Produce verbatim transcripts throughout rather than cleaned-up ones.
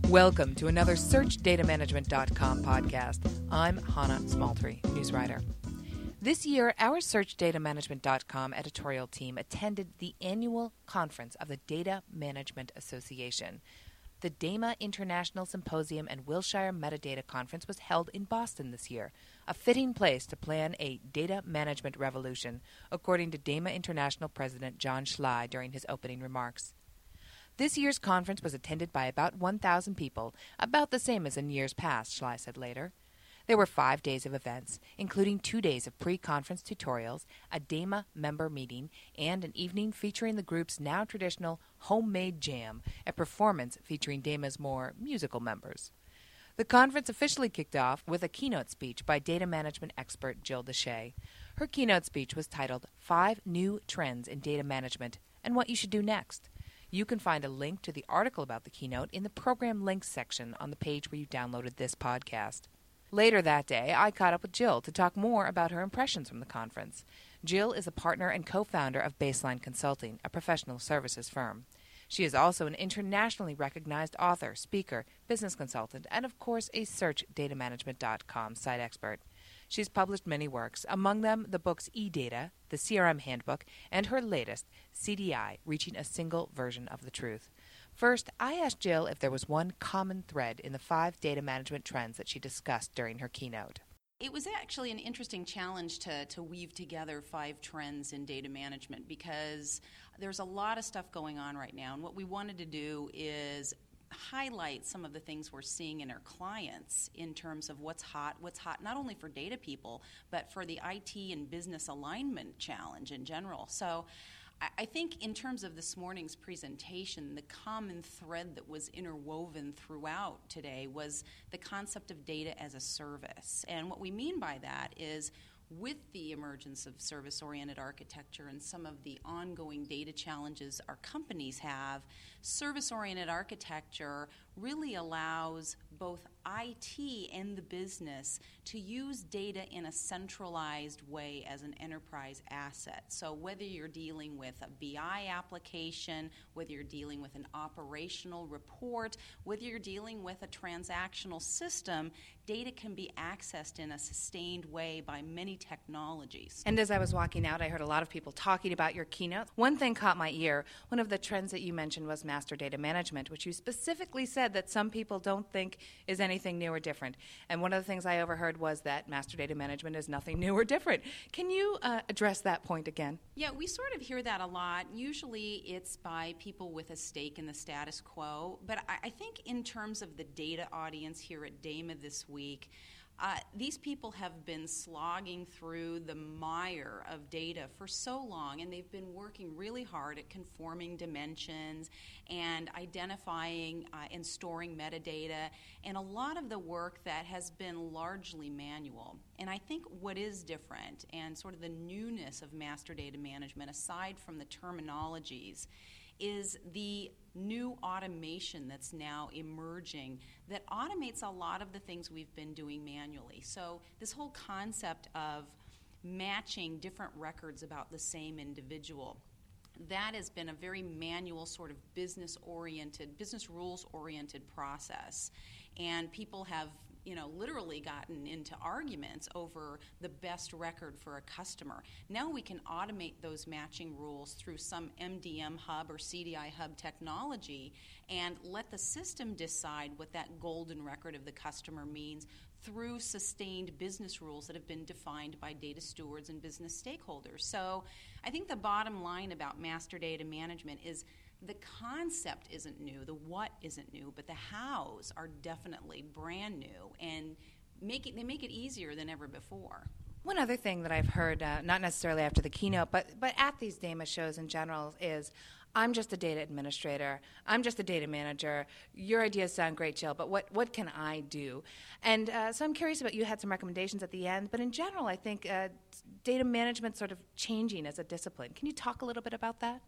Welcome to another Search Data Management dot com podcast. I'm Hannah Smaltry, news writer. This year, our Search Data Management dot com editorial team attended the annual conference of the Data Management Association. The DAMA International Symposium and Wilshire Metadata Conference was held in Boston this year, a fitting place to plan a data management revolution, according to DAMA International President John Schley during his opening remarks. This year's conference was attended by about one thousand people, about the same as in years past, Schley said later. There were five days of events, including two days of pre-conference tutorials, a DAMA member meeting, and an evening featuring the group's now traditional Homemade Jam, a performance featuring DAMA's more musical members. The conference officially kicked off with a keynote speech by data management expert Jill Deshay. Her keynote speech was titled Five New Trends in Data Management and What You Should Do Next. You can find a link to the article about the keynote in the Program Links section on the page where you downloaded this podcast. Later that day, I caught up with Jill to talk more about her impressions from the conference. Jill is a partner and co-founder of Baseline Consulting, a professional services firm. She is also an internationally recognized author, speaker, business consultant, and of course a Search Data Management dot com site expert. She's published many works, among them the books eData, the C R M Handbook, and her latest, C D I, Reaching a Single Version of the Truth. First, I asked Jill if there was one common thread in the five data management trends that she discussed during her keynote. It was actually an interesting challenge to, to weave together five trends in data management because there's a lot of stuff going on right now, and what we wanted to do is highlight some of the things we're seeing in our clients in terms of what's hot, what's hot not only for data people, but for the I T and business alignment challenge in general. So I think in terms of this morning's presentation, the common thread that was interwoven throughout today was the concept of data as a service. And what we mean by that is with the emergence of service-oriented architecture and some of the ongoing data challenges our companies have, service-oriented architecture really allows both I T and the business to use data in a centralized way as an enterprise asset. So whether you're dealing with a B I application, whether you're dealing with an operational report, whether you're dealing with a transactional system, data can be accessed in a sustained way by many technologies. And as I was walking out, I heard a lot of people talking about your keynote. One thing caught my ear. One of the trends that you mentioned was master data management, which you specifically said that some people don't think is anything new or different. And one of the things I overheard was that master data management is nothing new or different. Can you uh, address that point again? Yeah, we sort of hear that a lot. Usually it's by people with a stake in the status quo. But I, I think in terms of the data audience here at DAMA this week, Uh, these people have been slogging through the mire of data for so long, and they've been working really hard at conforming dimensions and identifying uh, and storing metadata, and a lot of the work that has been largely manual. And I think what is different and sort of the newness of master data management, aside from the terminologies, is the new automation that's now emerging that automates a lot of the things we've been doing manually. So this whole concept of matching different records about the same individual, that has been a very manual sort of business-oriented, business rules-oriented process. And people have you know, literally gotten into arguments over the best record for a customer. Now we can automate those matching rules through some M D M hub or C D I hub technology and let the system decide what that golden record of the customer means through sustained business rules that have been defined by data stewards and business stakeholders. So I think the bottom line about master data management is the concept isn't new, the what isn't new, but the hows are definitely brand new and make it, they make it easier than ever before. One other thing that I've heard, uh, not necessarily after the keynote, but, but at these DAMA shows in general is, I'm just a data administrator, I'm just a data manager, your ideas sound great, Jill, but what, what can I do? And uh, so I'm curious about, you had some recommendations at the end, but in general I think uh, data management sort of changing as a discipline. Can you talk a little bit about that?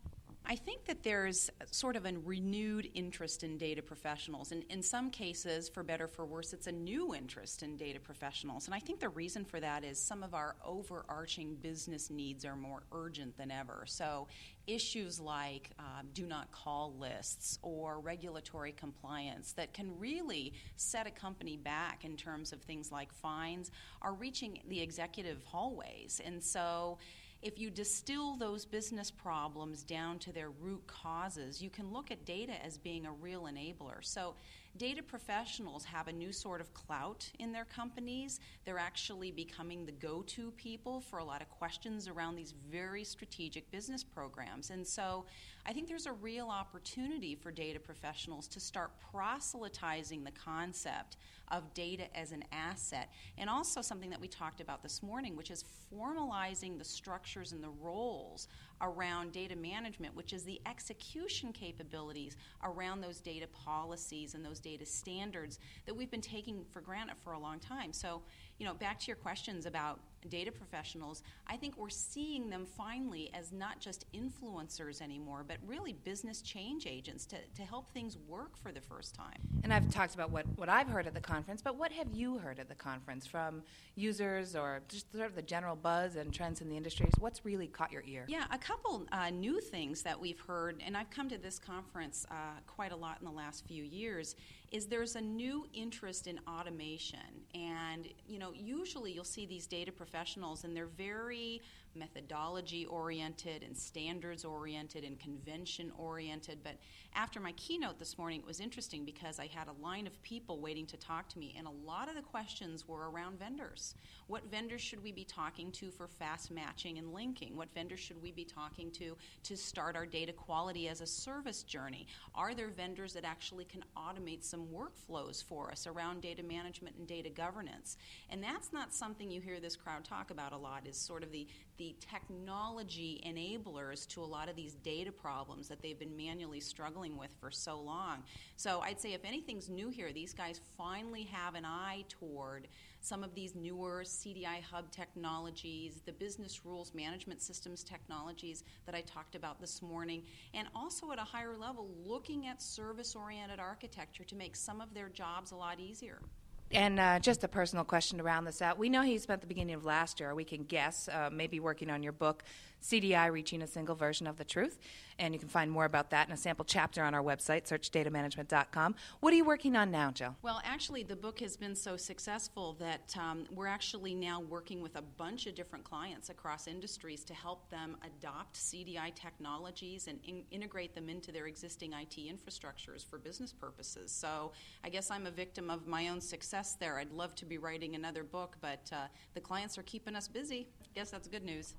I think that there's sort of a renewed interest in data professionals. And in some cases, for better or for worse, it's a new interest in data professionals. And I think the reason for that is some of our overarching business needs are more urgent than ever. So issues like uh, do not call lists or regulatory compliance that can really set a company back in terms of things like fines are reaching the executive hallways. And so if you distill those business problems down to their root causes, you can look at data as being a real enabler. So data professionals have a new sort of clout in their companies. They're actually becoming the go-to people for a lot of questions around these very strategic business programs. And so I think there's a real opportunity for data professionals to start proselytizing the concept of data as an asset, and also something that we talked about this morning, which is formalizing the structures and the roles around data management, which is the execution capabilities around those data policies and those data standards that we've been taking for granted for a long time. So, you know, back to your questions about data professionals, I think we're seeing them finally as not just influencers anymore, but really business change agents to, to help things work for the first time. And I've talked about what, what I've heard at the conference, but what have you heard at the conference from users or just sort of the general buzz and trends in the industries? What's really caught your ear? Yeah, a couple uh, new things that we've heard, and I've come to this conference uh, quite a lot in the last few years, is there's a new interest in automation. And, you know, usually you'll see these data professionals and they're very methodology-oriented and standards-oriented and convention-oriented. But after my keynote this morning, it was interesting because I had a line of people waiting to talk to me, and a lot of the questions were around vendors. What vendors should we be talking to for fast matching and linking? What vendors should we be talking to to start our data quality as a service journey? Are there vendors that actually can automate some workflows for us around data management and data governance? And that's not something you hear this crowd talk about a lot, is sort of the the technology enablers to a lot of these data problems that they've been manually struggling with for so long. So I'd say if anything's new here, these guys finally have an eye toward some of these newer C D I hub technologies, the business rules management systems technologies that I talked about this morning, and also at a higher level looking at service-oriented architecture to make some of their jobs a lot easier. And uh, just a personal question to round this out. We know he spent the beginning of last year, we can guess, uh, maybe working on your book, C D I, Reaching a Single Version of the Truth. And you can find more about that in a sample chapter on our website, search data management dot com. What are you working on now, Jill? Well, actually, the book has been so successful that um, we're actually now working with a bunch of different clients across industries to help them adopt C D I technologies and in- integrate them into their existing I T infrastructures for business purposes. So I guess I'm a victim of my own success there. I'd love to be writing another book, but uh, the clients are keeping us busy. Guess that's good news.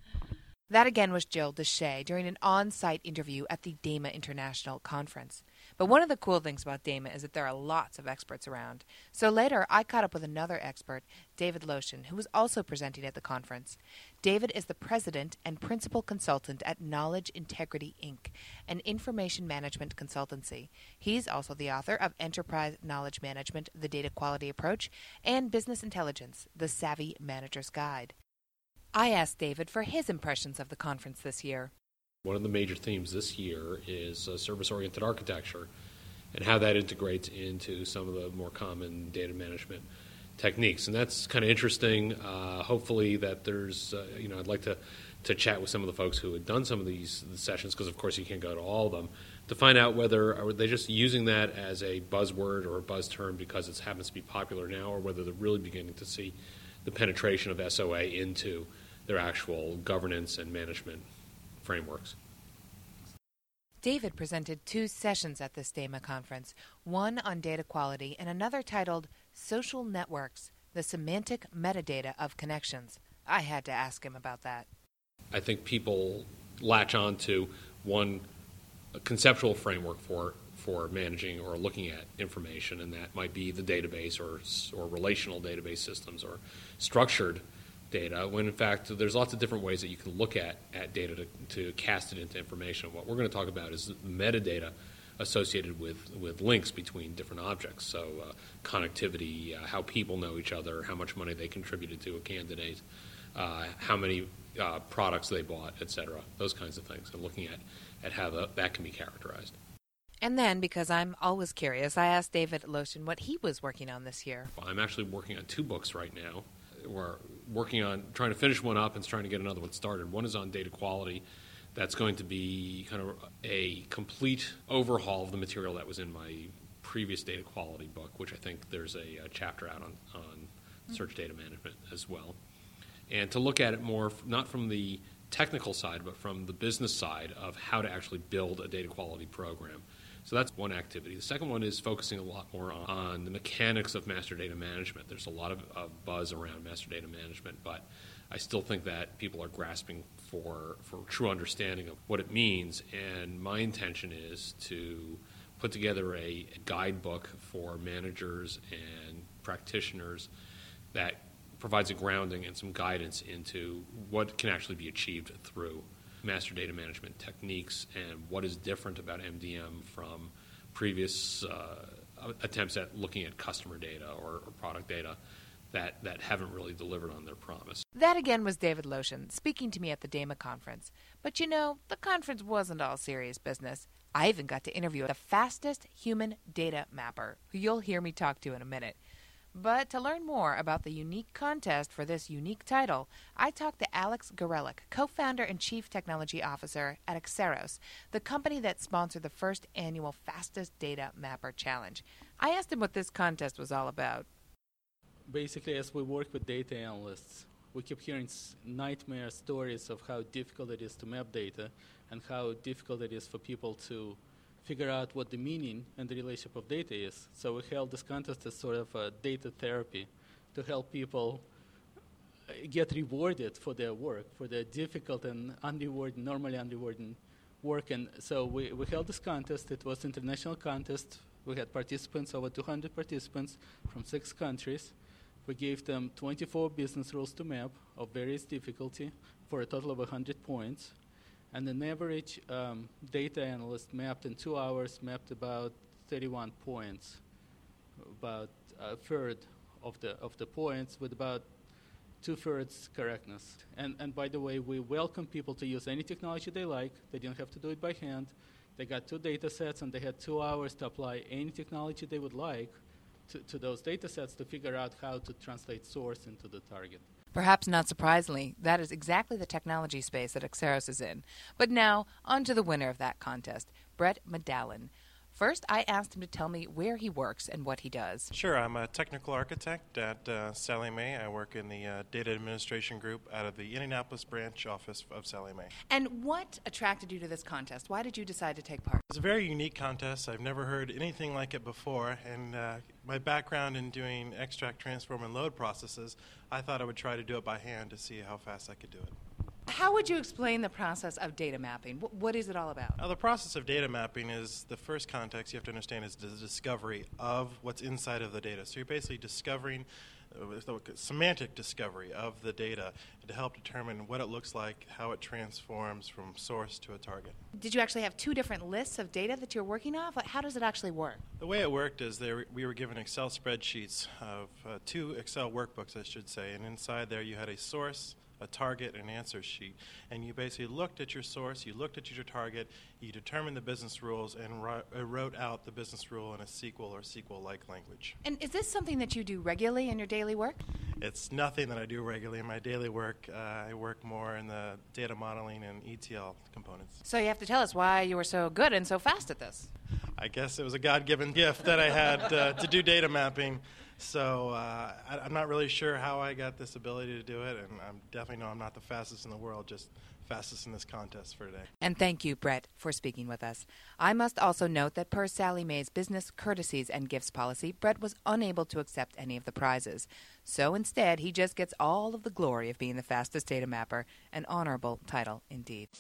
That again was Jill Deshay during an on-site interview at the DAMA International Conference. But one of the cool things about DAMA is that there are lots of experts around. So later, I caught up with another expert, David Lotion, who was also presenting at the conference. David is the president and principal consultant at Knowledge Integrity, Incorporated, an information management consultancy. He's also the author of Enterprise Knowledge Management, The Data Quality Approach, and Business Intelligence, The Savvy Manager's Guide. I asked David for his impressions of the conference this year. One of the major themes this year is uh, service-oriented architecture and how that integrates into some of the more common data management techniques. And that's kind of interesting. Uh, hopefully that there's, uh, you know, I'd like to, to chat with some of the folks who had done some of these sessions, because of course you can't go to all of them, to find out whether are they just using that as a buzzword or a buzz term because it happens to be popular now, or whether they're really beginning to see the penetration of S O A into their actual governance and management frameworks. David presented two sessions at this DAMA conference, one on data quality and another titled Social Networks, the Semantic Metadata of Connections. I had to ask him about that. I think people latch on to one conceptual framework for for managing or looking at information, and that might be the database or or relational database systems or structured data, when in fact there's lots of different ways that you can look at, at data to, to cast it into information. What we're going to talk about is metadata associated with, with links between different objects. So uh, connectivity, uh, how people know each other, how much money they contributed to a candidate, uh, how many uh, products they bought, et cetera, those kinds of things, and looking at, at how the, that can be characterized. And then, because I'm always curious, I asked David Lotion what he was working on this year. I'm actually working on two books right now. We're working on trying to finish one up and trying to get another one started. One is on data quality. That's going to be kind of a complete overhaul of the material that was in my previous data quality book, which I think there's a, a chapter out on, on search data management as well. And to look at it more, not from the technical side, but from the business side of how to actually build a data quality program. So that's one activity. The second one is focusing a lot more on, on the mechanics of master data management. There's a lot of, of buzz around master data management, but I still think that people are grasping for, for true understanding of what it means. And my intention is to put together a guidebook for managers and practitioners that provides a grounding and some guidance into what can actually be achieved through master data management techniques and what is different about M D M from previous uh, attempts at looking at customer data or, or product data that, that haven't really delivered on their promise. That again was David Lotion speaking to me at the DAMA conference. But you know, the conference wasn't all serious business. I even got to interview the fastest human data mapper, who you'll hear me talk to in a minute. But to learn more about the unique contest for this unique title, I talked to Alex Gorelick, co-founder and chief technology officer at Axeros, the company that sponsored the first annual Fastest Data Mapper Challenge. I asked him what this contest was all about. Basically, as we work with data analysts, we keep hearing nightmare stories of how difficult it is to map data and how difficult it is for people to figure out what the meaning and the relationship of data is. So we held this contest as sort of a data therapy to help people get rewarded for their work, for their difficult and unrewarded, normally unrewarded work. And so we, we held this contest. It was an international contest. We had participants, over two hundred participants from six countries. We gave them twenty-four business rules to map of various difficulty for a total of one hundred points. And an average um, data analyst mapped in two hours mapped about thirty-one points, about a third of the of the points with about two-thirds correctness. And and by the way, we welcome people to use any technology they like. They didn't have to do it by hand. They got two data sets and they had two hours to apply any technology they would like to, to those data sets to figure out how to translate source into the target. Perhaps not surprisingly, that is exactly the technology space that Axeros is in. But now, on to the winner of that contest, Brett Medalin. First, I asked him to tell me where he works and what he does. Sure, I'm a technical architect at uh, Sallie Mae. I work in the uh, data administration group out of the Indianapolis branch office of Sallie Mae. And what attracted you to this contest? Why did you decide to take part? It's a very unique contest. I've never heard anything like it before, and uh, my background in doing extract, transform, and load processes, I thought I would try to do it by hand to see how fast I could do it. How would you explain the process of data mapping? What, what is it all about? Now, the process of data mapping is the first context you have to understand is the discovery of what's inside of the data. So you're basically discovering, uh, the semantic discovery of the data to help determine what it looks like, how it transforms from source to a target. Did you actually have two different lists of data that you're working off? Like, how does it actually work? The way it worked is there, we were given Excel spreadsheets of uh, two Excel workbooks, I should say, and inside there you had a source, a target, and answer sheet. And you basically looked at your source, you looked at your target, you determined the business rules, and ro- uh, wrote out the business rule in a S Q L or S Q L-like language. And is this something that you do regularly in your daily work? It's nothing that I do regularly in my daily work. Uh, I work more in the data modeling and E T L components. So you have to tell us why you were so good and so fast at this. I guess it was a God-given gift that I had uh, to do data mapping. So uh, I, I'm not really sure how I got this ability to do it, and I definitely know I'm not the fastest in the world, just fastest in this contest for today. And thank you, Brett, for speaking with us. I must also note that per Sallie Mae's business courtesies and gifts policy, Brett was unable to accept any of the prizes. So instead, he just gets all of the glory of being the fastest data mapper, an honorable title indeed.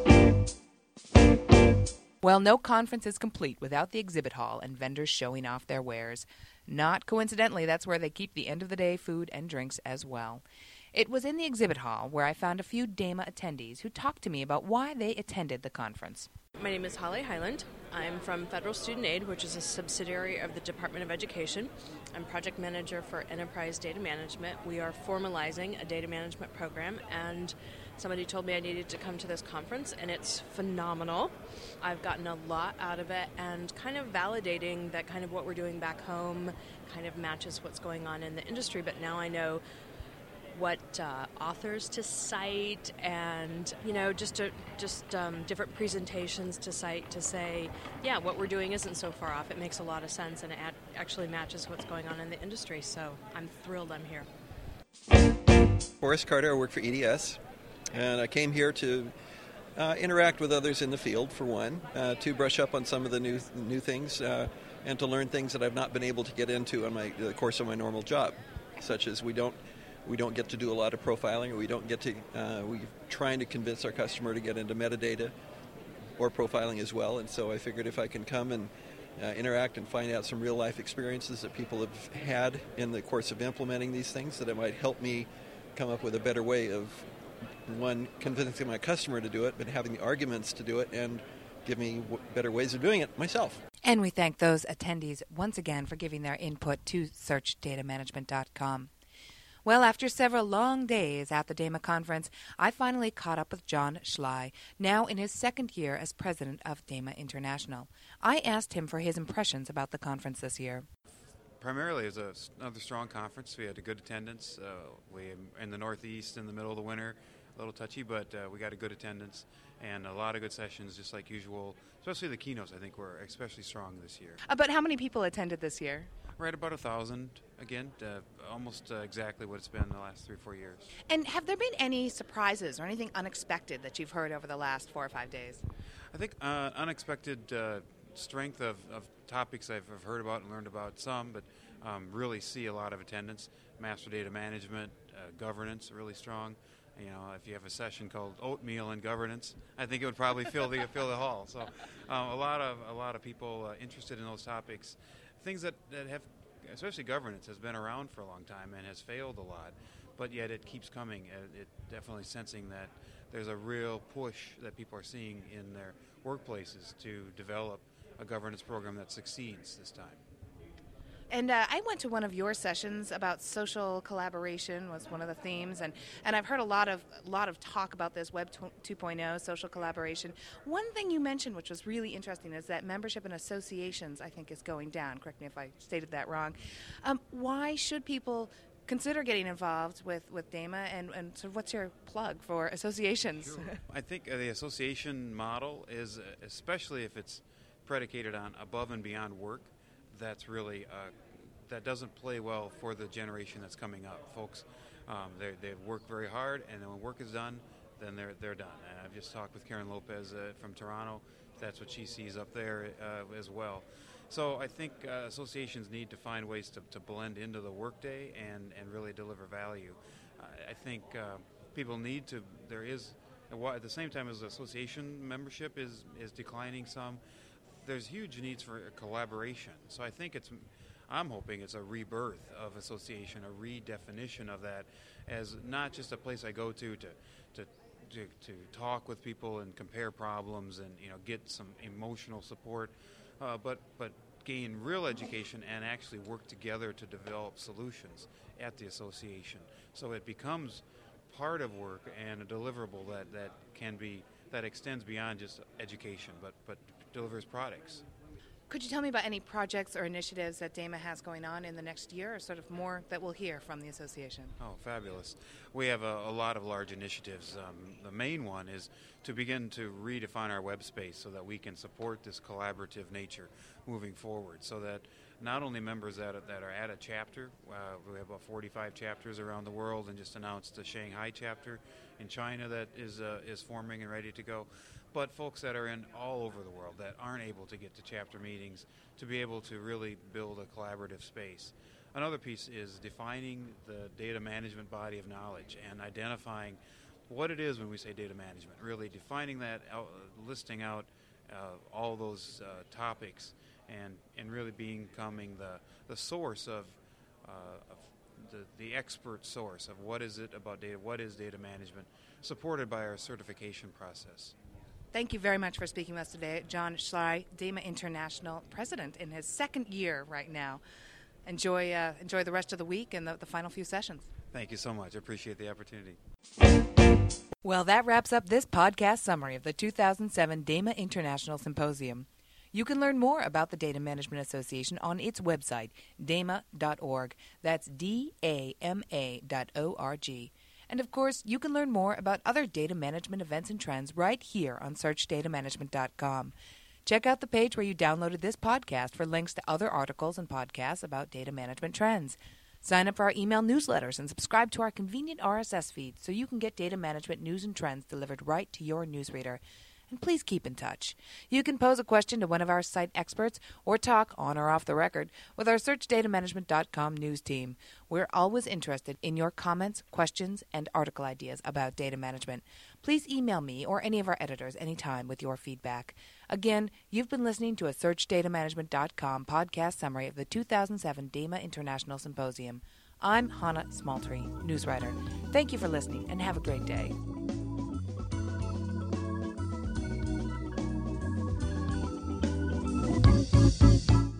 Well, no conference is complete without the exhibit hall and vendors showing off their wares. Not coincidentally, that's where they keep the end-of-the-day food and drinks as well. It was in the exhibit hall where I found a few DAMA attendees who talked to me about why they attended the conference. My name is Holly Highland. I'm from Federal Student Aid, which is a subsidiary of the Department of Education. I'm project manager for Enterprise Data Management. We are formalizing a data management program, and Somebody told me I needed to come to this conference, and it's phenomenal. I've gotten a lot out of it, and kind of validating that kind of what we're doing back home kind of matches what's going on in the industry. But now I know what uh, authors to cite, and you know, just to, just um, different presentations to cite to say, yeah, what we're doing isn't so far off. It makes a lot of sense, and it ad- actually matches what's going on in the industry. So I'm thrilled I'm here. Forrest Carter, I work for E D S, and I came here to uh, interact with others in the field, for one, uh, to brush up on some of the new new things, uh, and to learn things that I've not been able to get into on my the course of my normal job, such as we don't we don't get to do a lot of profiling, or we don't get to uh, we're trying to convince our customer to get into metadata or profiling as well. And so I figured if I can come and uh, interact and find out some real life experiences that people have had in the course of implementing these things, that it might help me come up with a better way of, one, convincing my customer to do it, but having the arguments to do it and give me w- better ways of doing it myself. And we thank those attendees once again for giving their input to search data management dot com. Well, after several long days at the DAMA conference, I finally caught up with John Schley, now in his second year as president of DAMA International. I asked him for his impressions about the conference this year. Primarily, it was a, another strong conference. We had a good attendance. Uh, we in the Northeast in the middle of the winter, a little touchy, but uh, we got a good attendance and a lot of good sessions, just like usual. Especially the keynotes, I think, were especially strong this year. Uh, but how many people attended this year? Right about a thousand, again, uh, almost uh, exactly what it's been the last three or four years. And have there been any surprises or anything unexpected that you've heard over the last four or five days? I think uh, unexpected uh, strength of, of topics I've, I've heard about and learned about some, but um, really see a lot of attendance. Master data management, uh, governance, really strong. You know, if you have a session called Oatmeal and Governance, I think it would probably fill the fill the hall. So, um, a lot of a lot of people uh, interested in those topics, things that, that have, especially governance, has been around for a long time and has failed a lot, but yet it keeps coming. It, it definitely sensing that there's a real push that people are seeing in their workplaces to develop a governance program that succeeds this time. And uh, I went to one of your sessions about social collaboration was one of the themes, and, and I've heard a lot of lot of talk about this Web two point oh, social collaboration. One thing you mentioned, which was really interesting, is that membership in associations, I think, is going down. Correct me if I stated that wrong. Um, why should people consider getting involved with, with DAMA, and, and sort of what's your plug for associations? Sure. I think uh, the association model is, uh, especially if it's predicated on above and beyond work, that's really uh, that doesn't play well for the generation that's coming up. Folks, um, they they work very hard, and then when work is done, then they're they're done. And I've just talked with Karen Lopez uh, from Toronto. That's what she sees up there uh, as well. So I think uh, associations need to find ways to, to blend into the workday and, and really deliver value. Uh, I think uh, people need to. There is at the same time as association membership is is declining some. There's huge needs for collaboration. So I think it's, I'm hoping it's a rebirth of association, a redefinition of that as not just a place I go to to to to, to talk with people and compare problems and, you know, get some emotional support, uh, but but gain real education and actually work together to develop solutions at the association. So it becomes part of work and a deliverable that, that can be that extends beyond just education, but but delivers products. Could you tell me about any projects or initiatives that DAMA has going on in the next year, or sort of more that we'll hear from the association? Oh, fabulous. We have a, a lot of large initiatives. Um, the main one is to begin to redefine our web space so that we can support this collaborative nature moving forward, so that not only members that are, that are at a chapter, uh, we have about forty-five chapters around the world, and just announced the Shanghai chapter in China that is uh, is forming and ready to go, but folks that are in all over the world that aren't able to get to chapter meetings to be able to really build a collaborative space. Another piece is defining the data management body of knowledge and identifying what it is when we say data management, really defining that, out, listing out uh, all those uh, topics and, and really becoming the, the source of, uh, of the, the expert source of what is it about data, what is data management, supported by our certification process. Thank you very much for speaking with us today. John Schley, DAMA International President in his second year right now. Enjoy uh, enjoy the rest of the week and the, the final few sessions. Thank you so much. I appreciate the opportunity. Well, that wraps up this podcast summary of the two thousand seven DAMA International Symposium. You can learn more about the Data Management Association on its website, dama dot org. That's D A M A dot O R G. And of course, you can learn more about other data management events and trends right here on search data management dot com. Check out the page where you downloaded this podcast for links to other articles and podcasts about data management trends. Sign up for our email newsletters and subscribe to our convenient R S S feed so you can get data management news and trends delivered right to your newsreader. And please keep in touch. You can pose a question to one of our site experts or talk, on or off the record, with our search data management dot com news team. We're always interested in your comments, questions, and article ideas about data management. Please email me or any of our editors anytime with your feedback. Again, you've been listening to a search data management dot com podcast summary of the two thousand seven DAMA International Symposium. I'm Hannah Smaltry, newswriter. Thank you for listening and have a great day. Thank you.